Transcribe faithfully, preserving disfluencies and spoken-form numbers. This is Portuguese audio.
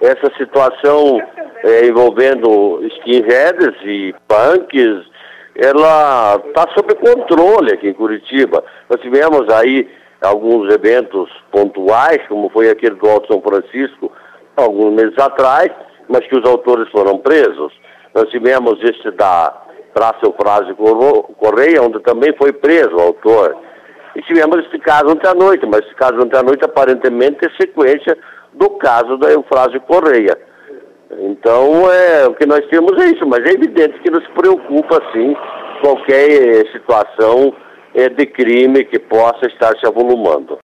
essa situação é, envolvendo skinheads e punks, ela está sob controle aqui em Curitiba. Nós tivemos aí alguns eventos pontuais, como foi aquele do Alto São Francisco, alguns meses atrás, mas que os autores foram presos. Nós tivemos este da Praça Eufrásio Correia, onde também foi preso o autor. E tivemos esse caso ontem à noite, mas esse caso ontem à noite aparentemente é sequência do caso da Eufrásio Correia. Então, é, o que nós temos é isso, mas é evidente que nos preocupa, sim, qualquer situação é, de crime que possa estar se avolumando.